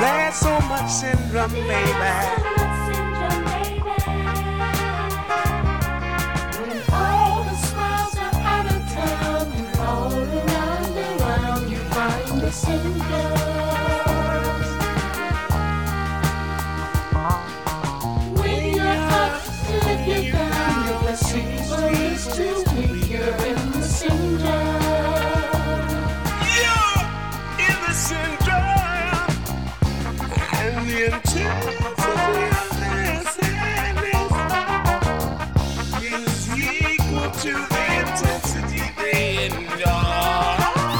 There's so much syndrome, baby. When all the smiles are out of town and all around you find the syndrome. When you're up to get down, your placebo is too weak. You're in the syndrome. You're in the syndrome. And the intensity of this sadness is equal to the intensity they enjoy.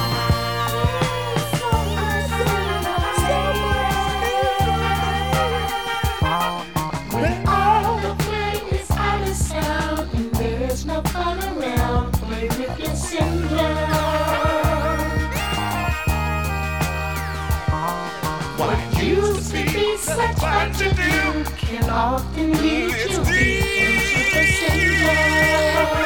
When all the play is out of sound and there's no fun around, play with your syndrome. What used to be such fun to do can often lead you deep into the syndrome.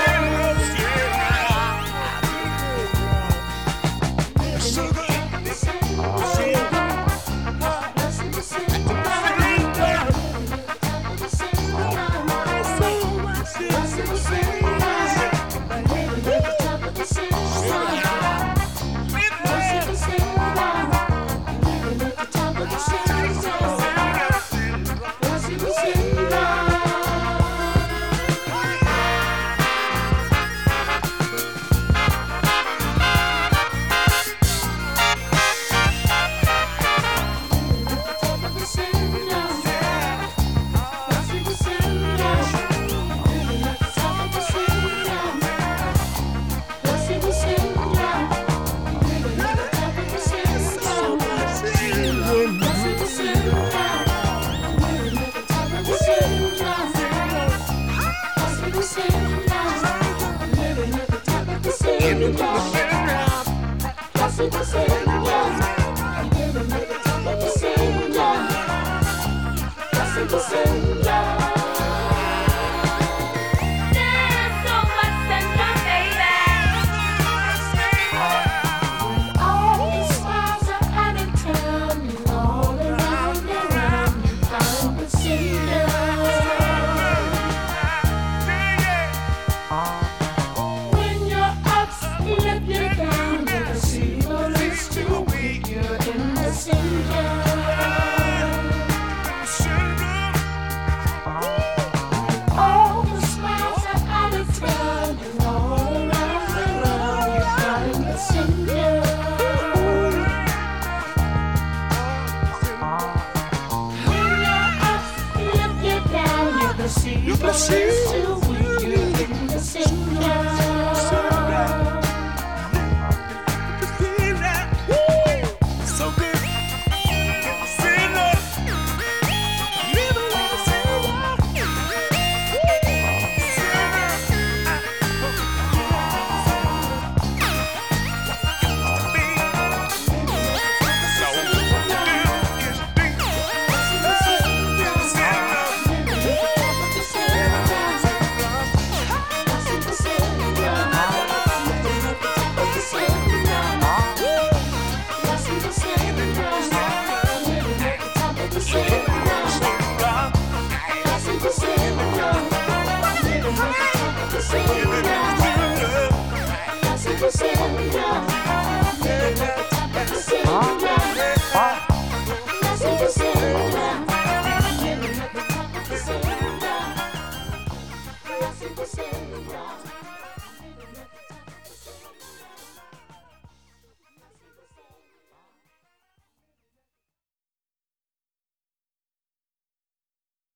Syndrome.